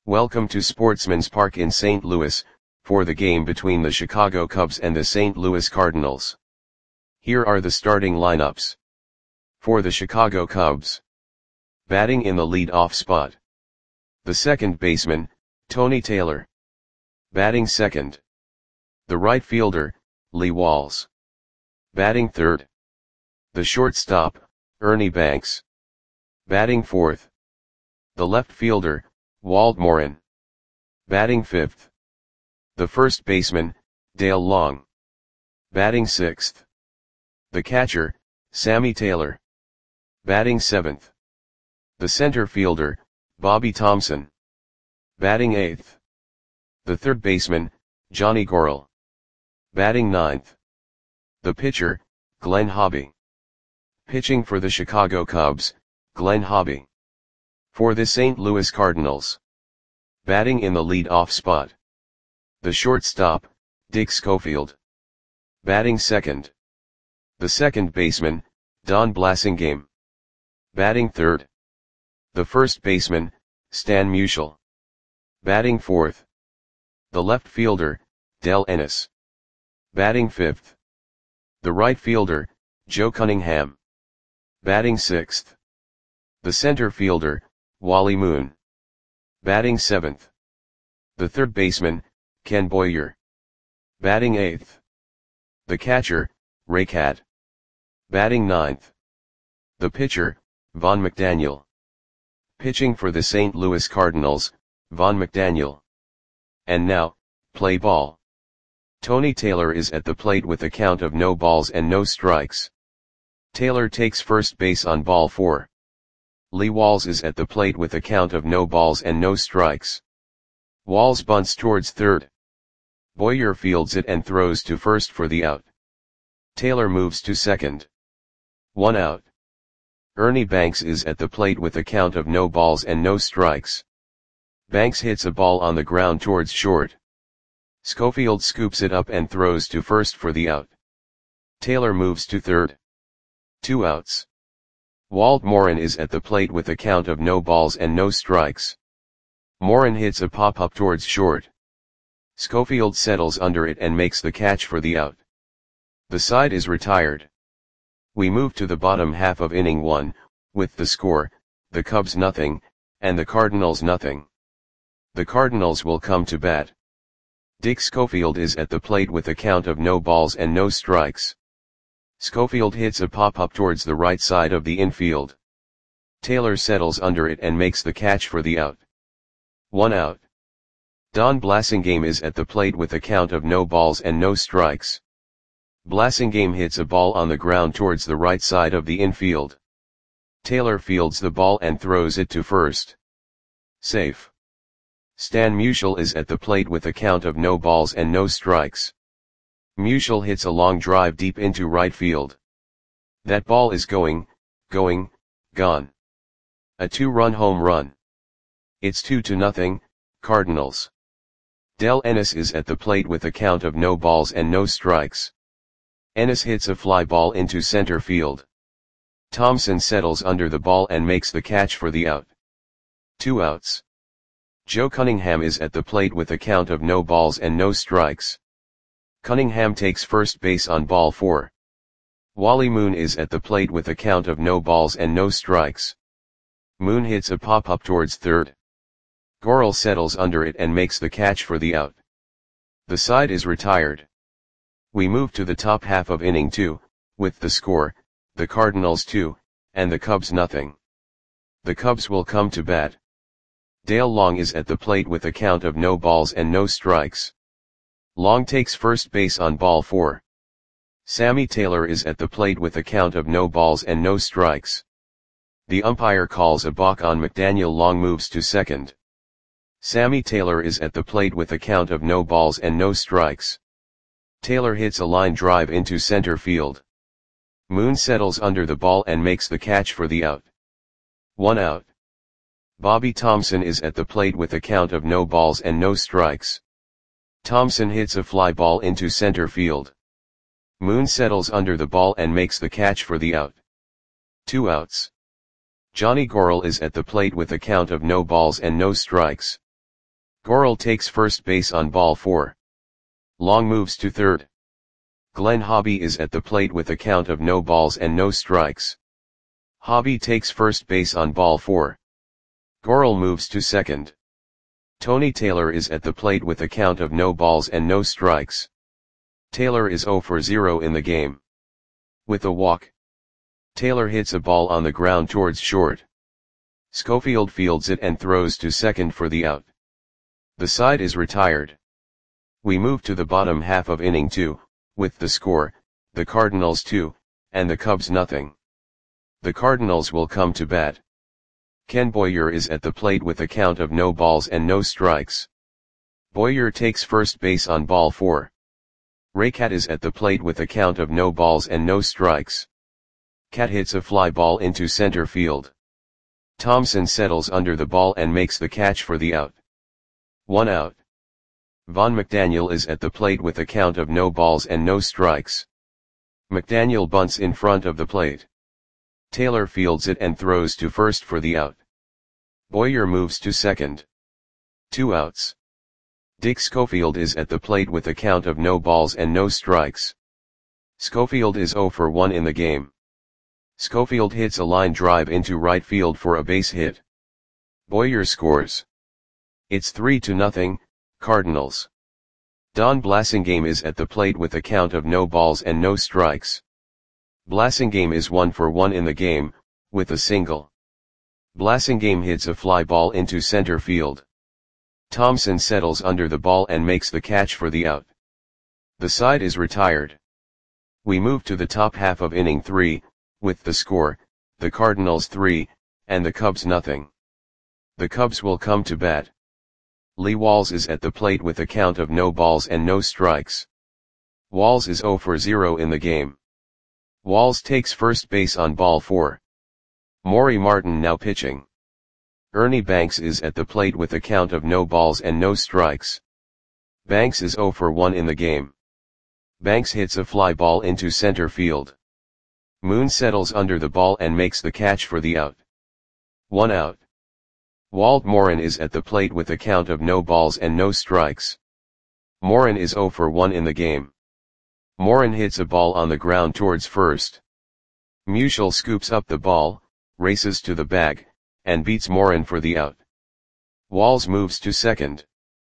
Welcome to Sportsman's Park in St. Louis, for the game between the Chicago Cubs and the St. Louis Cardinals. Here are the starting lineups. For the Chicago Cubs. Batting in the lead-off spot. The second baseman, Tony Taylor. Batting second. The right fielder, Lee Walls. Batting third. The shortstop, Ernie Banks. Batting fourth. The left fielder, Walt Morin. Batting fifth. The first baseman, Dale Long. Batting sixth. The catcher, Sammy Taylor. Batting seventh. The center fielder, Bobby Thomson. Batting eighth. The third baseman, Johnny Gorel. Batting ninth. The pitcher, Glenn Hobby. Pitching for the Chicago Cubs, Glenn Hobby. For the St. Louis Cardinals. Batting in the lead-off spot. The shortstop, Dick Schofield. Batting second. The second baseman, Don Blasingame. Batting third. The first baseman, Stan Musial. Batting fourth. The left fielder, Del Ennis. Batting fifth. The right fielder, Joe Cunningham. Batting sixth. The center fielder, Wally Moon. Batting seventh. The third baseman, Ken Boyer. Batting eighth. The catcher, Ray Catt. Batting ninth. The pitcher, Vaughn McDaniel. Pitching for the St. Louis Cardinals, Vaughn McDaniel. And now, play ball. Tony Taylor is at the plate with a count of no balls and no strikes. Taylor takes first base on ball 4. Lee Walls is at the plate with a count of no balls and no strikes. Walls bunts towards third. Boyer fields it and throws to first for the out. Taylor moves to second. 1 out. Ernie Banks is at the plate with a count of no balls and no strikes. Banks hits a ball on the ground towards short. Schofield scoops it up and throws to first for the out. Taylor moves to third. 2 outs. Walt Morin is at the plate with a count of no balls and no strikes. Morin hits a pop-up towards short. Schofield settles under it and makes the catch for the out. The side is retired. We move to the bottom half of inning 1, with the score, the Cubs nothing, and the Cardinals nothing. The Cardinals will come to bat. Dick Schofield is at the plate with a count of no balls and no strikes. Schofield hits a pop-up towards the right side of the infield. Taylor settles under it and makes the catch for the out. 1 out. Don Blasingame is at the plate with a count of no balls and no strikes. Blasingame hits a ball on the ground towards the right side of the infield. Taylor fields the ball and throws it to first. Safe. Stan Musial is at the plate with a count of no balls and no strikes. Musial hits a long drive deep into right field. That ball is gone. A 2-run home run. It's 2-0, Cardinals. Del Ennis is at the plate with a count of no balls and no strikes. Ennis hits a fly ball into center field. Thomson settles under the ball and makes the catch for the out. 2 outs. Joe Cunningham is at the plate with a count of no balls and no strikes. Cunningham takes first base on ball 4. Wally Moon is at the plate with a count of no balls and no strikes. Moon hits a pop-up towards third. Gorel settles under it and makes the catch for the out. The side is retired. We move to the top half of inning 2, with the score, the Cardinals 2, and the Cubs nothing. The Cubs will come to bat. Dale Long is at the plate with a count of no balls and no strikes. Long takes first base on ball 4. Sammy Taylor is at the plate with a count of no balls and no strikes. The umpire calls a balk on McDaniel. Long moves to second. Sammy Taylor is at the plate with a count of no balls and no strikes. Taylor hits a line drive into center field. Moon settles under the ball and makes the catch for the out. 1 out. Bobby Thomson is at the plate with a count of no balls and no strikes. Thomson hits a fly ball into center field. Moon settles under the ball and makes the catch for the out. 2 outs. Johnny Gorel is at the plate with a count of no balls and no strikes. Gorel takes first base on ball 4. Long moves to third. Glenn Hobby is at the plate with a count of no balls and no strikes. Hobby takes first base on ball 4. Gorel moves to second. Tony Taylor is at the plate with a count of no balls and no strikes. Taylor is 0 for 0 in the game. With a walk, Taylor hits a ball on the ground towards short. Schofield fields it and throws to second for the out. The side is retired. We move to the bottom half of inning 2, with the score, the Cardinals 2, and the Cubs nothing. The Cardinals will come to bat. Ken Boyer is at the plate with a count of no balls and no strikes. Boyer takes first base on ball 4. Raycat is at the plate with a count of no balls and no strikes. Cat hits a fly ball into center field. Thompson settles under the ball and makes the catch for the out. 1 out. Vaughn McDaniel is at the plate with a count of no balls and no strikes. McDaniel bunts in front of the plate. Taylor fields it and throws to first for the out. Boyer moves to second. 2 outs. Dick Schofield is at the plate with a count of no balls and no strikes. Schofield is 0 for 1 in the game. Schofield hits a line drive into right field for a base hit. Boyer scores. It's 3-0, Cardinals. Don Blasingame is at the plate with a count of no balls and no strikes. Blasingame is 1 for 1 in the game, with a single. Blasingame hits a fly ball into center field. Thompson settles under the ball and makes the catch for the out. The side is retired. We move to the top half of inning 3, with the score, the Cardinals 3, and the Cubs nothing. The Cubs will come to bat. Lee Walls is at the plate with a count of no balls and no strikes. Walls is 0 for 0 in the game. Walls takes first base on ball 4. Maury Martin now pitching. Ernie Banks is at the plate with a count of no balls and no strikes. Banks is 0 for 1 in the game. Banks hits a fly ball into center field. Moon settles under the ball and makes the catch for the out. 1 out. Walt Morin is at the plate with a count of no balls and no strikes. Morin is 0 for 1 in the game. Morin hits a ball on the ground towards first. Musial scoops up the ball, races to the bag, and beats Morin for the out. Walls moves to second.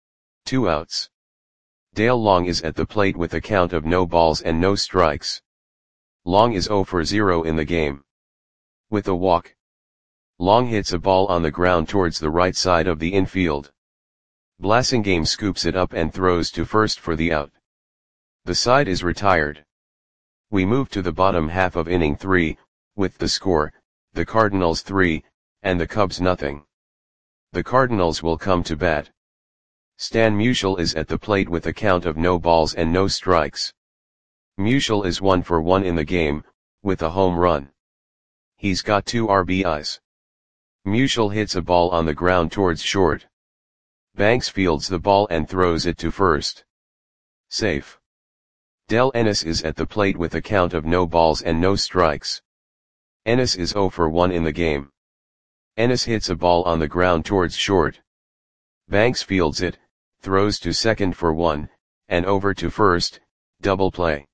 2 outs. Dale Long is at the plate with a count of no balls and no strikes. Long is 0 for 0 in the game. With a walk, Long hits a ball on the ground towards the right side of the infield. Blasingame scoops it up and throws to first for the out. The side is retired. We move to the bottom half of inning 3, with the score, the Cardinals 3, and the Cubs nothing. The Cardinals will come to bat. Stan Musial is at the plate with a count of no balls and no strikes. Musial is 1 for 1 in the game, with a home run. He's got 2 RBIs. Musial hits a ball on the ground towards short. Banks fields the ball and throws it to first. Safe. Del Ennis is at the plate with a count of no balls and no strikes. Ennis is 0 for 1 in the game. Ennis hits a ball on the ground towards short. Banks fields it, throws to second for 1, and over to first, double play.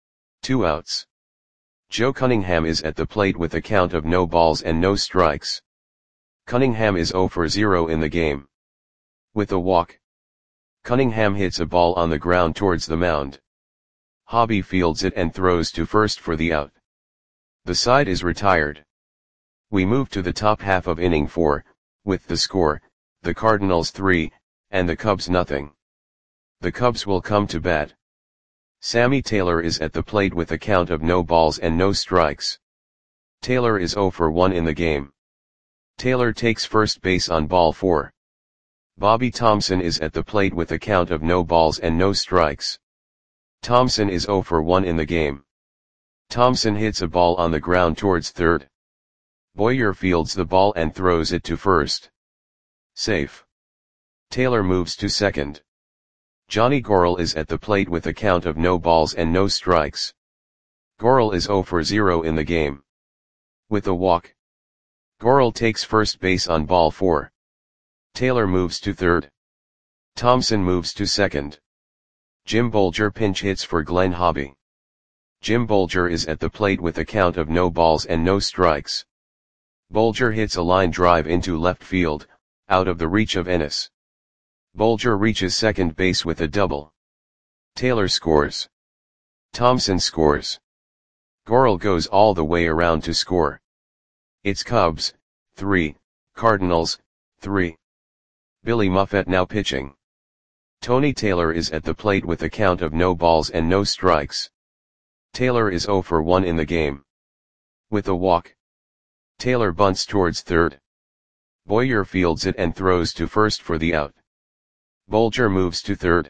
2 outs. Joe Cunningham is at the plate with a count of no balls and no strikes. Cunningham is 0 for 0 in the game. With a walk, Cunningham hits a ball on the ground towards the mound. Hobby fields it and throws to first for the out. The side is retired. We move to the top half of inning 4, with the score, the Cardinals 3, and the Cubs nothing. The Cubs will come to bat. Sammy Taylor is at the plate with a count of no balls and no strikes. Taylor is 0 for 1 in the game. Taylor takes first base on ball 4. Bobby Thompson is at the plate with a count of no balls and no strikes. Thompson is 0 for 1 in the game. Thompson hits a ball on the ground towards third. Boyer fields the ball and throws it to first. Safe. Taylor moves to second. Johnny Gorel is at the plate with a count of no balls and no strikes. Gorel is 0 for 0 in the game. With a walk, Gorel takes first base on ball 4. Taylor moves to third. Thompson moves to second. Jim Bolger pinch hits for Glenn Hobby. Jim Bolger is at the plate with a count of no balls and no strikes. Bolger hits a line drive into left field, out of the reach of Ennis. Bolger reaches second base with a double. Taylor scores. Thompson scores. Gorel goes all the way around to score. It's Cubs, 3, Cardinals, 3. Billy Muffet now pitching. Tony Taylor is at the plate with a count of no balls and no strikes. Taylor is 0 for 1 in the game. With a walk. Taylor bunts towards third. Boyer fields it and throws to first for the out. Bolger moves to third.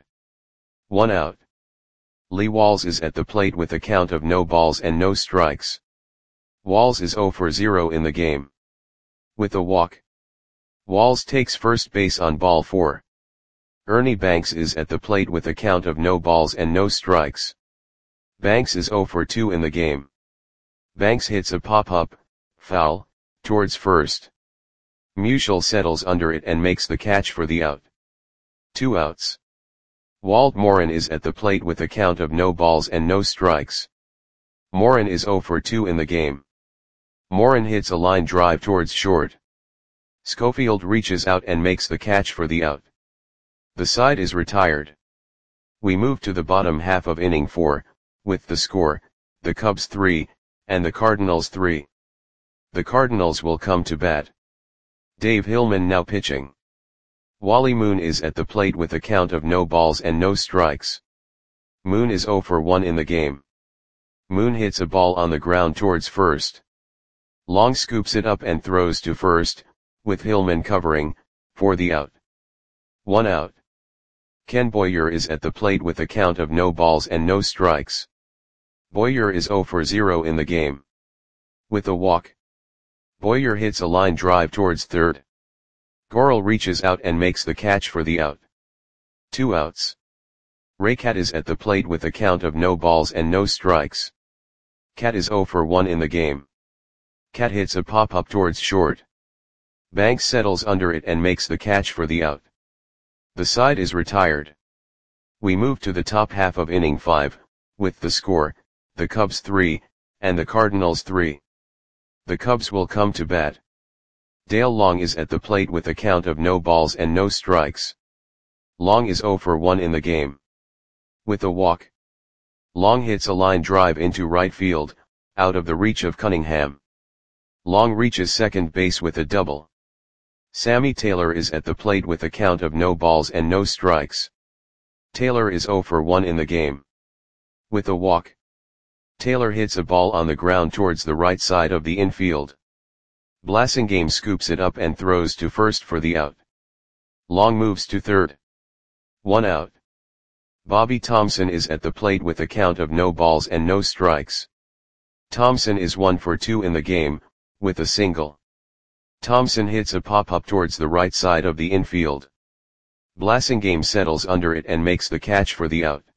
1 out. Lee Walls is at the plate with a count of no balls and no strikes. Walls is 0 for 0 in the game. With a walk. Walls takes first base on ball 4. Ernie Banks is at the plate with a count of no balls and no strikes. Banks is 0 for 2 in the game. Banks hits a pop-up, foul, towards first. Musial settles under it and makes the catch for the out. 2 outs. Walt Morin is at the plate with a count of no balls and no strikes. Morin is 0 for 2 in the game. Morin hits a line drive towards short. Schofield reaches out and makes the catch for the out. The side is retired. We move to the bottom half of inning 4, with the score, the Cubs 3, and the Cardinals 3. The Cardinals will come to bat. Dave Hillman now pitching. Wally Moon is at the plate with a count of no balls and no strikes. Moon is 0 for 1 in the game. Moon hits a ball on the ground towards first. Long scoops it up and throws to first, with Hillman covering, for the out. 1 out. Ken Boyer is at the plate with a count of no balls and no strikes. Boyer is 0 for 0 in the game. With a walk. Boyer hits a line drive towards third. Gorel reaches out and makes the catch for the out. 2 outs. Raycat is at the plate with a count of no balls and no strikes. Cat is 0 for 1 in the game. Cat hits a pop-up towards short. Banks settles under it and makes the catch for the out. The side is retired. We move to the top half of inning 5, with the score, the Cubs 3, and the Cardinals 3. The Cubs will come to bat. Dale Long is at the plate with a count of no balls and no strikes. Long is 0 for 1 in the game. With a walk. Long hits a line drive into right field, out of the reach of Cunningham. Long reaches second base with a double. Sammy Taylor is at the plate with a count of no balls and no strikes. Taylor is 0 for 1 in the game. With a walk. Taylor hits a ball on the ground towards the right side of the infield. Blasingame scoops it up and throws to first for the out. Long moves to third. 1 out. Bobby Thompson is at the plate with a count of no balls and no strikes. Thompson is 1 for 2 in the game, with a single. Thompson hits a pop-up towards the right side of the infield. Blasingame settles under it and makes the catch for the out.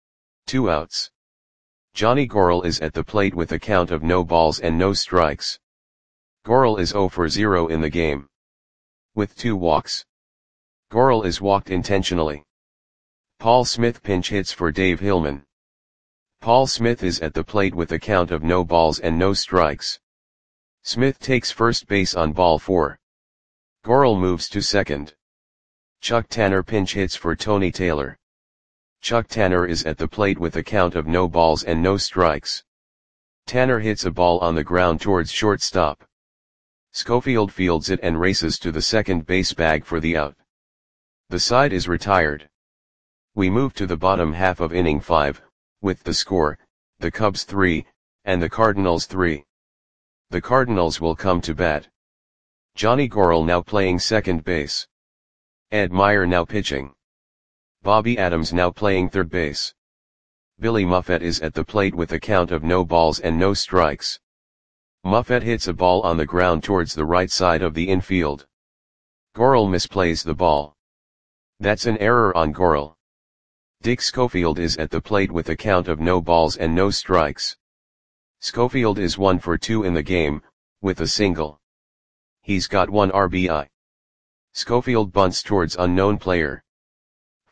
2 outs. Johnny Gorel is at the plate with a count of no balls and no strikes. Gorel is 0 for 0 in the game. With 2 walks. Gorel is walked intentionally. Paul Smith pinch hits for Dave Hillman. Paul Smith is at the plate with a count of no balls and no strikes. Smith takes first base on ball 4. Gorel moves to second. Chuck Tanner pinch hits for Tony Taylor. Chuck Tanner is at the plate with a count of no balls and no strikes. Tanner hits a ball on the ground towards shortstop. Schofield fields it and races to the second base bag for the out. The side is retired. We move to the bottom half of inning 5, with the score, the Cubs 3, and the Cardinals 3. The Cardinals will come to bat. Johnny Gorel now playing second base. Ed Meyer now pitching. Bobby Adams now playing third base. Billy Muffet is at the plate with a count of no balls and no strikes. Muffet hits a ball on the ground towards the right side of the infield. Gorel misplays the ball. That's an error on Gorel. Dick Schofield is at the plate with a count of no balls and no strikes. Schofield is 1 for 2 in the game, with a single. He's got 1 RBI. Schofield bunts towards unknown player.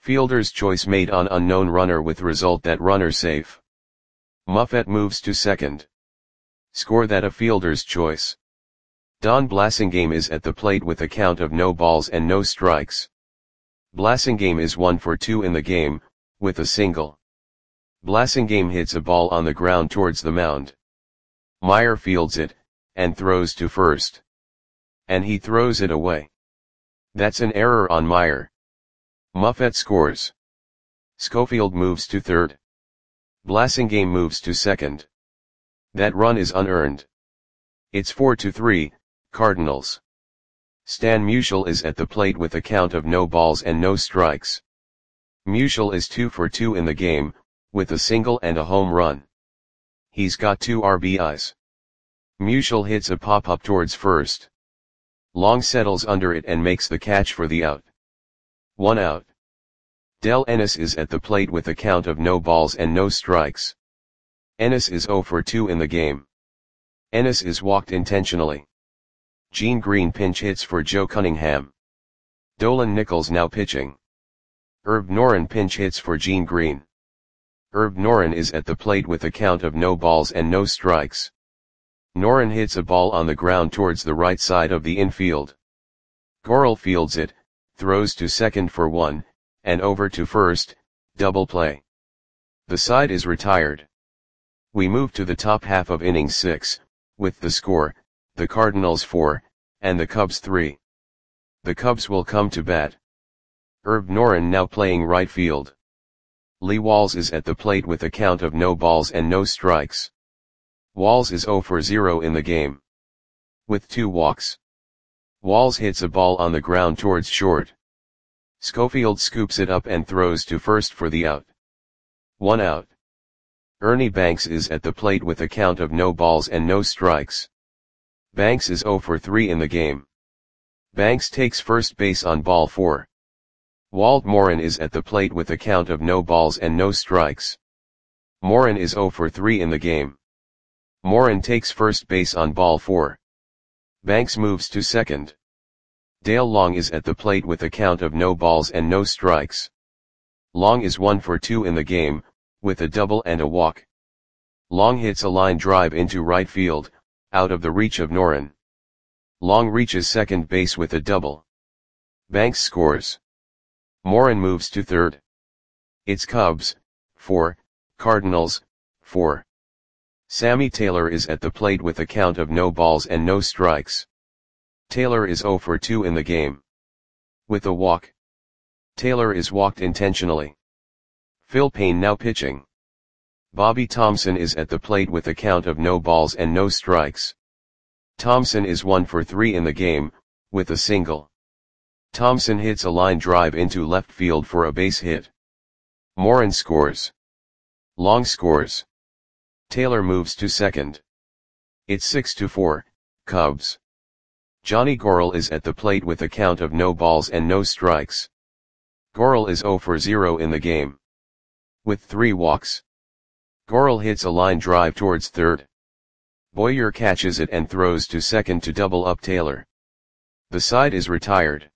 Fielder's choice made on unknown runner with result that runner safe. Muffet moves to second. Score that a fielder's choice. Don Blasingame is at the plate with a count of no balls and no strikes. Blasingame is 1 for 2 in the game, with a single. Blasingame hits a ball on the ground towards the mound. Meyer fields it, and throws to first. And he throws it away. That's an error on Meyer. Muffet scores. Schofield moves to third. Blasingame moves to second. That run is unearned. It's 4-3, Cardinals. Stan Musial is at the plate with a count of no balls and no strikes. Musial is 2 for 2 in the game, with a single and a home run. He's got 2 RBIs. Musial hits a pop-up towards first. Long settles under it and makes the catch for the out. 1 out. Del Ennis is at the plate with a count of no balls and no strikes. Ennis is 0 for 2 in the game. Ennis is walked intentionally. Gene Green pinch hits for Joe Cunningham. Dolan Nichols now pitching. Herb Noren pinch hits for Gene Green. Herb Noren is at the plate with a count of no balls and no strikes. Noren hits a ball on the ground towards the right side of the infield. Gorel fields it, throws to second for 1, and over to first, double play. The side is retired. We move to the top half of inning 6, with the score, the Cardinals 4, and the Cubs 3. The Cubs will come to bat. Herb Noren now playing right field. Lee Walls is at the plate with a count of no balls and no strikes. Walls is 0 for 0 in the game. With 2 walks. Walls hits a ball on the ground towards short. Schofield scoops it up and throws to first for the out. 1 out. Ernie Banks is at the plate with a count of no balls and no strikes. Banks is 0 for 3 in the game. Banks takes first base on ball 4. Walt Morin is at the plate with a count of no balls and no strikes. Morin is 0 for 3 in the game. Morin takes first base on ball 4. Banks moves to second. Dale Long is at the plate with a count of no balls and no strikes. Long is 1 for 2 in the game, with a double and a walk. Long hits a line drive into right field, out of the reach of Noren. Long reaches second base with a double. Banks scores. Morin moves to third. It's Cubs, 4, Cardinals, 4. Sammy Taylor is at the plate with a count of no balls and no strikes. Taylor is 0 for 2 in the game. With a walk. Taylor is walked intentionally. Phil Payne now pitching. Bobby Thompson is at the plate with a count of no balls and no strikes. Thompson is 1 for 3 in the game, with a single. Thompson hits a line drive into left field for a base hit. Morin scores. Long scores. Taylor moves to second. It's 6-4, Cubs. Johnny Gorel is at the plate with a count of no balls and no strikes. Gorel is 0 for 0 in the game. With 3 walks. Gorel hits a line drive towards third. Boyer catches it and throws to second to double up Taylor. The side is retired.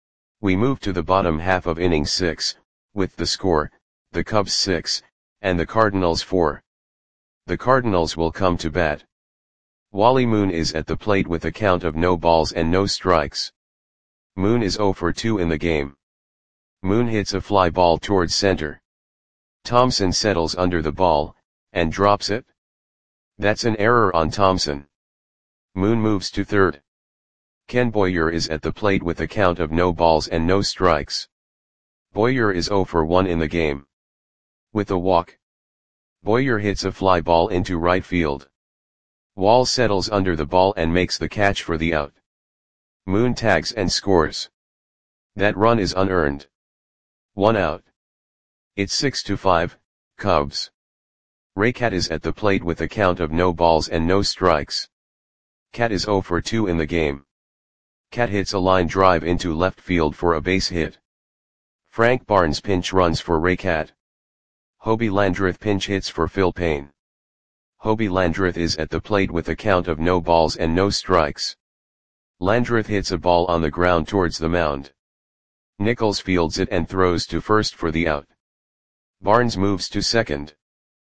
We move to the bottom half of inning 6, with the score, the Cubs 6, and the Cardinals 4. The Cardinals will come to bat. Wally Moon is at the plate with a count of no balls and no strikes. Moon is 0 for 2 in the game. Moon hits a fly ball towards center. Thompson settles under the ball, and drops it. That's an error on Thompson. Moon moves to third. Ken Boyer is at the plate with a count of no balls and no strikes. Boyer is 0 for 1 in the game. With a walk. Boyer hits a fly ball into right field. Wall settles under the ball and makes the catch for the out. Moon tags and scores. That run is unearned. 1 out. It's 6-5, Cubs. Raycat is at the plate with a count of no balls and no strikes. Cat is 0 for 2 in the game. Cat hits a line drive into left field for a base hit. Frank Barnes pinch runs for Raycat. Hobie Landreth pinch hits for Phil Payne. Hobie Landreth is at the plate with a count of no balls and no strikes. Landreth hits a ball on the ground towards the mound. Nichols fields it and throws to first for the out. Barnes moves to second.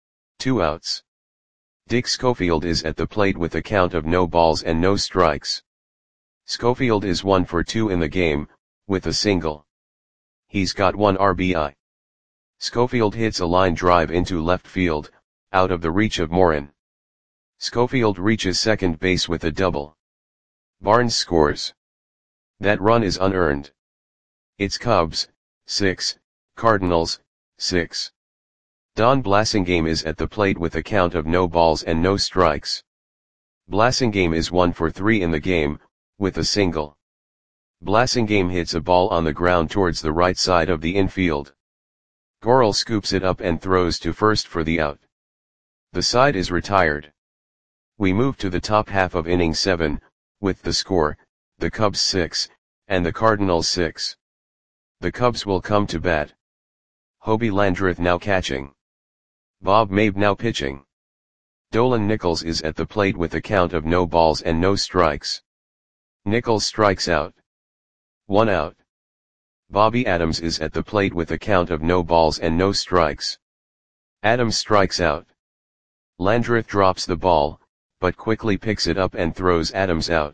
2 outs. Dick Schofield is at the plate with a count of no balls and no strikes. Schofield is 1 for 2 in the game, with a single. He's got 1 RBI. Schofield hits a line drive into left field, out of the reach of Morin. Schofield reaches second base with a double. Barnes scores. That run is unearned. It's Cubs, 6, Cardinals, 6. Don Blasingame is at the plate with a count of no balls and no strikes. Blasingame is 1 for 3 in the game, with a single. Blasingame hits a ball on the ground towards the right side of the infield. Gorel scoops it up and throws to first for the out. The side is retired. We move to the top half of inning 7, with the score, the Cubs 6, and the Cardinals 6. The Cubs will come to bat. Hobie Landreth now catching. Bob Mabe now pitching. Dolan Nichols is at the plate with a count of no balls and no strikes. Nichols strikes out. 1 out. Bobby Adams is at the plate with a count of no balls and no strikes. Adams strikes out. Landreth drops the ball, but quickly picks it up and throws Adams out.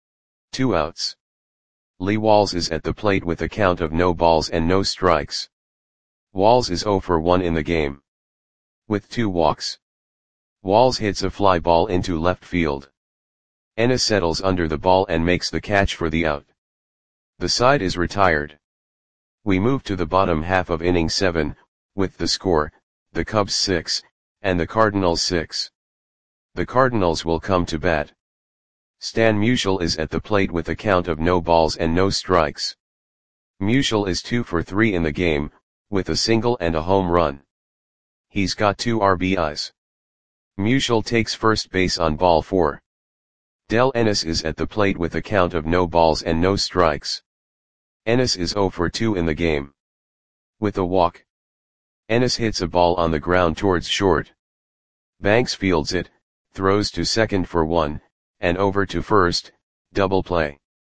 2 outs. Lee Walls is at the plate with a count of no balls and no strikes. Walls is 0 for 1 in the game. With 2 walks. Walls hits a fly ball into left field. Ennis settles under the ball and makes the catch for the out. The side is retired. We move to the bottom half of inning 7, with the score, the Cubs 6, and the Cardinals 6. The Cardinals will come to bat. Stan Musial is at the plate with a count of no balls and no strikes. Musial is 2 for 3 in the game, with a single and a home run. He's got 2 RBIs. Musial takes first base on ball 4. Del Ennis is at the plate with a count of no balls and no strikes. Ennis is 0 for 2 in the game. With a walk. Ennis hits a ball on the ground towards short. Banks fields it, throws to second for 1, and over to first, double play.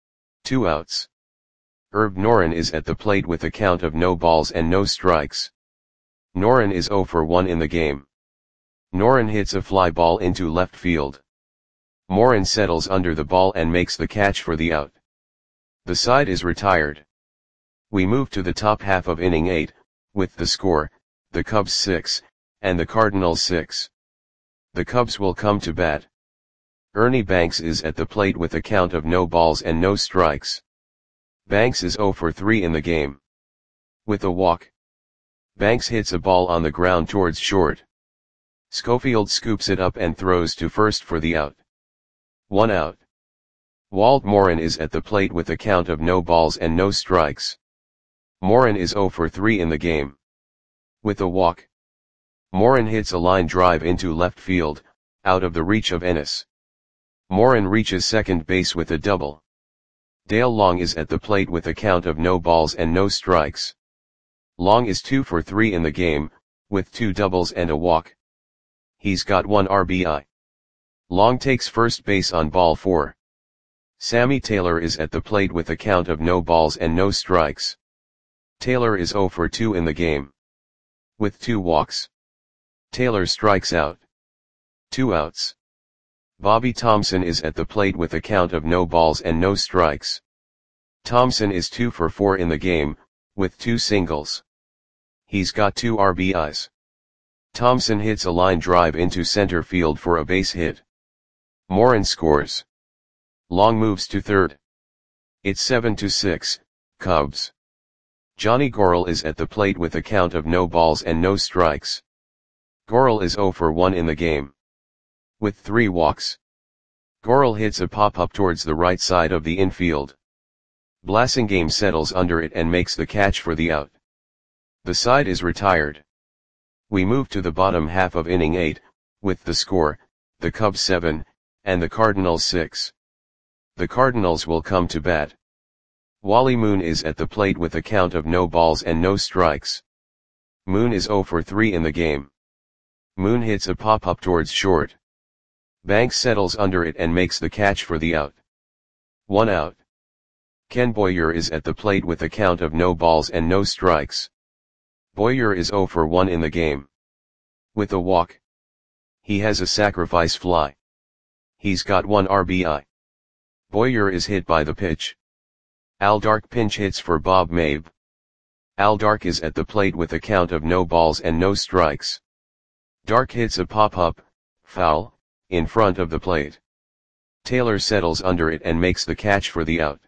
2 outs. Herb Noren is at the plate with a count of no balls and no strikes. Noren is 0 for 1 in the game. Noren hits a fly ball into left field. Morin settles under the ball and makes the catch for the out. The side is retired. We move to the top half of inning 8, with the score, the Cubs 6, and the Cardinals 6. The Cubs will come to bat. Ernie Banks is at the plate with a count of no balls and no strikes. Banks is 0 for 3 in the game. With a walk. Banks hits a ball on the ground towards short. Schofield scoops it up and throws to first for the out. 1 out. Walt Morin is at the plate with a count of no balls and no strikes. Morin is 0 for 3 in the game. With a walk. Morin hits a line drive into left field, out of the reach of Ennis. Morin reaches second base with a double. Dale Long is at the plate with a count of no balls and no strikes. Long is 2 for 3 in the game, with 2 doubles and a walk. He's got 1 RBI. Long takes first base on ball 4. Sammy Taylor is at the plate with a count of no balls and no strikes. Taylor is 0 for 2 in the game. With 2 walks. Taylor strikes out. 2 outs. Bobby Thompson is at the plate with a count of no balls and no strikes. Thompson is 2 for 4 in the game, with 2 singles. He's got 2 RBIs. Thompson hits a line drive into center field for a base hit. Morin scores. Long moves to third. It's 7-6, Cubs. Johnny Gorel is at the plate with a count of no balls and no strikes. Gorel is 0 for 1 in the game. With 3 walks. Gorel hits a pop-up towards the right side of the infield. Blasingame settles under it and makes the catch for the out. The side is retired. We move to the bottom half of inning 8, with the score, the Cubs 7, and the Cardinals 6. The Cardinals will come to bat. Wally Moon is at the plate with a count of no balls and no strikes. Moon is 0 for 3 in the game. Moon hits a pop-up towards short. Banks settles under it and makes the catch for the out. 1 out. Ken Boyer is at the plate with a count of no balls and no strikes. Boyer is 0 for 1 in the game. With a walk. He has a sacrifice fly. He's got 1 RBI. Boyer is hit by the pitch. Al Dark pinch hits for Bob Mabe. Al Dark is at the plate with a count of no balls and no strikes. Dark hits a pop-up, foul, in front of the plate. Taylor settles under it and makes the catch for the out.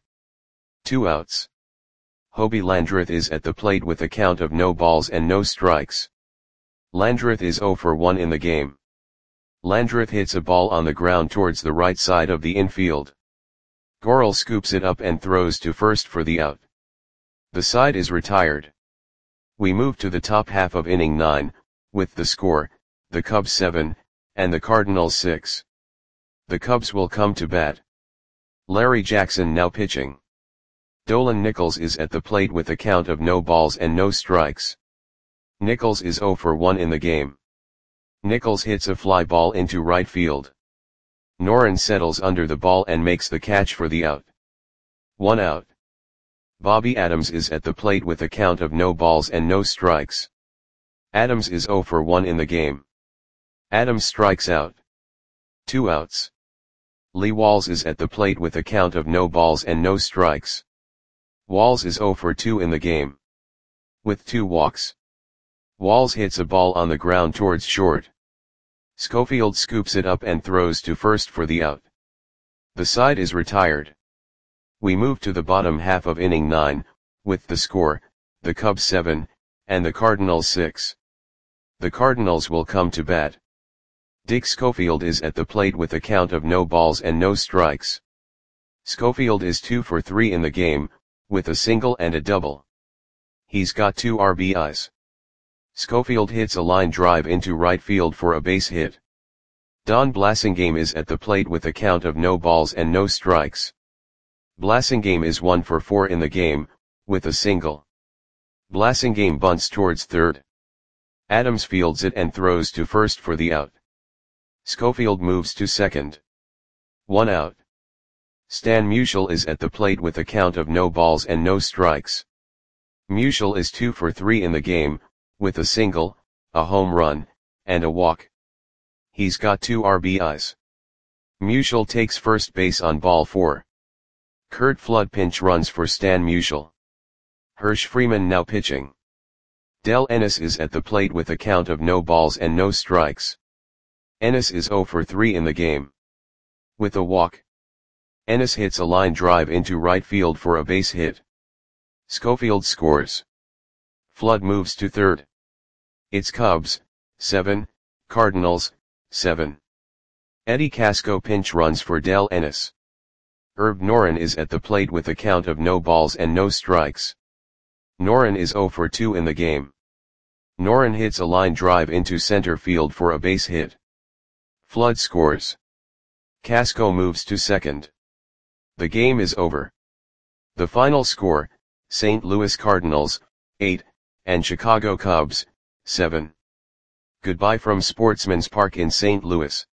2 outs. Hobie Landreth is at the plate with a count of no balls and no strikes. Landreth is 0 for 1 in the game. Landreth hits a ball on the ground towards the right side of the infield. Gorel scoops it up and throws to first for the out. The side is retired. We move to the top half of inning 9, with the score, the Cubs 7, and the Cardinals 6. The Cubs will come to bat. Larry Jackson now pitching. Dolan Nichols is at the plate with a count of no balls and no strikes. Nichols is 0 for 1 in the game. Nichols hits a fly ball into right field. Noren settles under the ball and makes the catch for the out. 1 out. Bobby Adams is at the plate with a count of no balls and no strikes. Adams is 0 for 1 in the game. Adams strikes out. 2 outs. Lee Walls is at the plate with a count of no balls and no strikes. Walls is 0 for 2 in the game. With 2 walks. Walls hits a ball on the ground towards short. Schofield scoops it up and throws to first for the out. The side is retired. We move to the bottom half of inning 9, with the score, the Cubs 7, and the Cardinals 6. The Cardinals will come to bat. Dick Schofield is at the plate with a count of no balls and no strikes. Schofield is 2 for 3 in the game, with a single and a double. He's got 2 RBIs. Schofield hits a line drive into right field for a base hit. Don Blasingame is at the plate with a count of no balls and no strikes. Blasingame is 1 for 4 in the game, with a single. Blasingame bunts towards third. Adams fields it and throws to first for the out. Schofield moves to second. 1 out. Stan Musial is at the plate with a count of no balls and no strikes. Musial is 2 for 3 in the game, with a single, a home run, and a walk. He's got 2 RBIs. Musial takes first base on ball 4. Curt Flood pinch runs for Stan Musial. Hirsch Freeman now pitching. Del Ennis is at the plate with a count of no balls and no strikes. Ennis is 0 for 3 in the game. With a walk. Ennis hits a line drive into right field for a base hit. Schofield scores. Flood moves to third. It's Cubs, 7, Cardinals, 7. Eddie Casco pinch runs for Del Ennis. Herb Noren is at the plate with a count of no balls and no strikes. Noren is 0 for 2 in the game. Noren hits a line drive into center field for a base hit. Flood scores. Casco moves to second. The game is over. The final score, St. Louis Cardinals, 8, and Chicago Cubs, 7. Goodbye from Sportsman's Park in St. Louis.